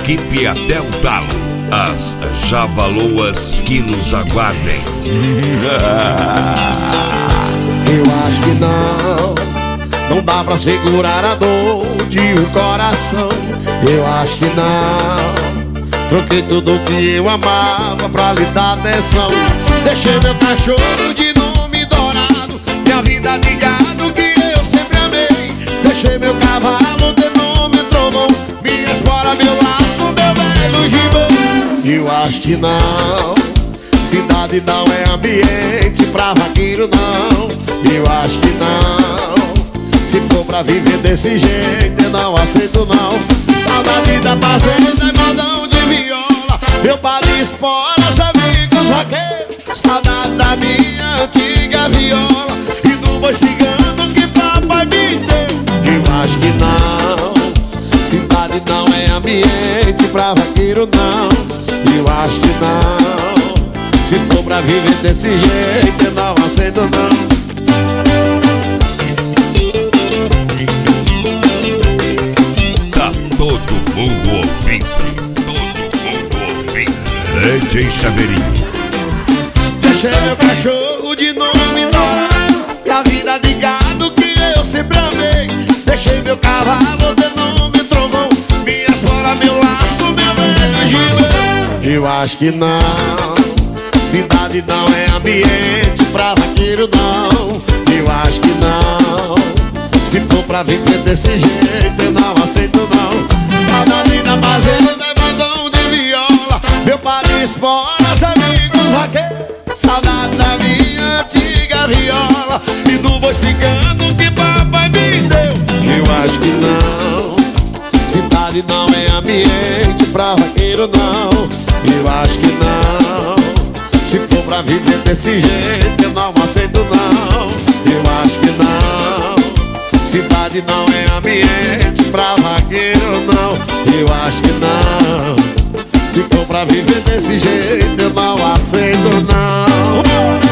equipe até o talo. As Javaloas que nos aguardem. Eu acho que não dá pra segurar a dor de um coração. Eu acho que não. Troquei tudo que eu amava pra lhe dar atenção. Deixei meu cachorro de nome dourado, minha vida de gado que eu sempre amei. Deixei meu cavalo de nome trovão, minha espora, meu laço, meu velho gibão. Eu acho que não. Cidade não é ambiente pra vaqueiro não. Eu acho que não. Se for pra viver desse jeito eu não aceito não. Saudade da fazenda e modão de viola, meu pai espora, amigos vaqueiros. Saudade da minha antiga viola e do boi cigano que papai me deu. Eu acho que não. Cidade não é ambiente pra vaqueiro não. Eu acho que não. Se for pra viver desse jeito eu não aceito não. Tá todo mundo ouvindo. Todo mundo ouvindo. DJ Chaveirinho. Deixei meu cachorro de nome dourado, minha vida de gado que eu sempre amei. Deixei meu cavalo de nome trovão, minha espora, meu laço, meu velho gibão. Eu acho que não. Cidade não é ambiente pra vaqueiro não. Eu acho que não. Se for pra viver desse jeito eu não aceito não. Saudade da fazenda e modão de viola, meu pai espora, amigos vaqueiros. Saudade da minha antiga viola e do boi cigano que papai me deu. Eu acho que não. Cidade não é ambiente pra vaqueiro não. Eu acho que não. Se for pra viver desse jeito eu não aceito não. Eu acho que não. Cidade não é ambiente pra vaqueiro não. Eu acho que não. Se for pra viver desse jeito eu não aceito não.